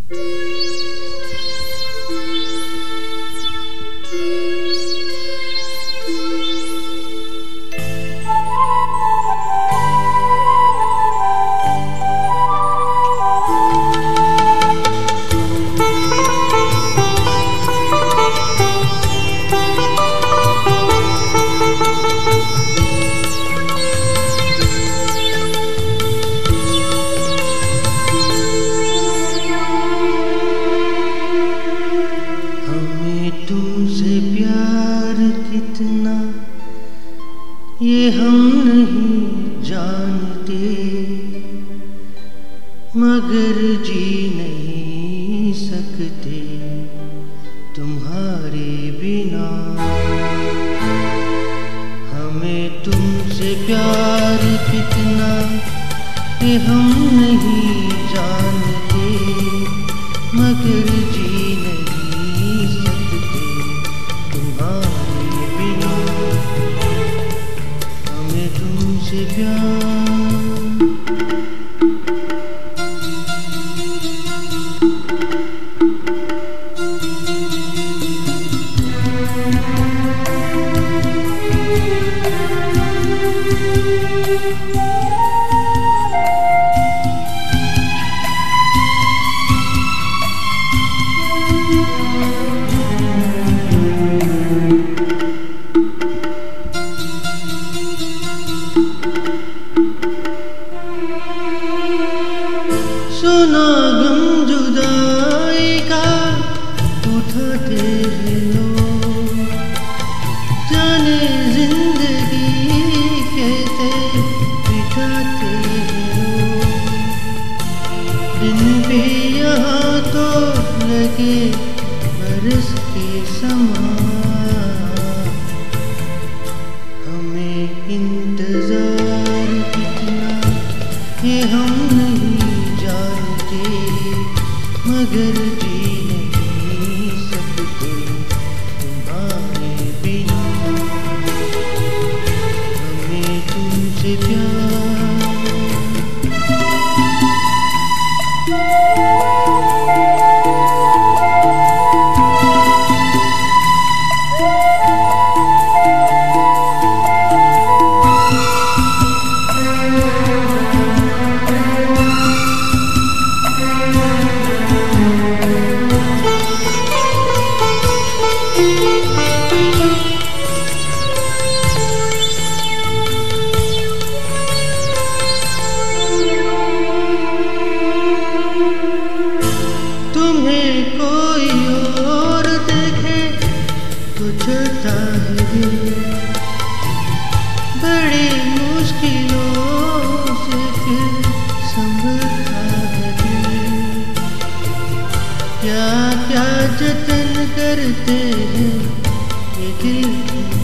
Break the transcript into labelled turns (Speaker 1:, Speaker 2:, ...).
Speaker 1: ये हम नहीं जानते, मगर जी नहीं सकते तुम्हारे बिना। हमें तुमसे प्यार कितना ये हम नहीं जानते, मगर जी नहीं सकते तुम्हारे बिना। हमें तुमसे प्यार सुना गम जुदाई का उठाते हैं लोग, जाने जिंदगी कहते बिठाते हैं लोग। दिन भी यहाँ तो लगे बरस के समान, हमें इंतजार कितना ये हम नहीं जानते, मगर जी नहीं सकते तुम्हारे बिना। हमें तुमसे प्यार कोई और देखे तो चलता है दिल, बड़ी मुश्किलों से फिर संभलता है दिल। क्या क्या जतन करते हैं ये दिल